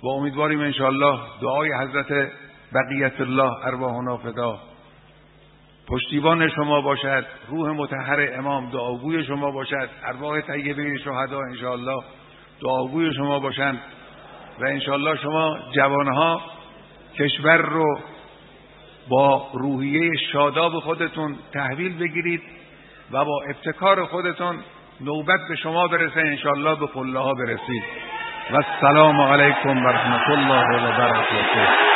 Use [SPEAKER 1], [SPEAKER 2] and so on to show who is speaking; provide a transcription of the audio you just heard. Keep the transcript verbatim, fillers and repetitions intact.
[SPEAKER 1] و امیدواریم انشاءالله دعای حضرت بقیت الله ارواحنا فدا پشتیبان شما باشد، روح مطهر امام دعاگوی شما باشد، ارواح طیبه شهدا انشاءالله دعاگوی شما باشند و انشاءالله شما جوانها کشور رو با روحیه شاداب خودتون تحویل بگیرید و با ابتکار خودتون نوبت به شما برسه، انشاءالله به قله ها برسید. و السلام علیکم و رحمت الله و برکاته.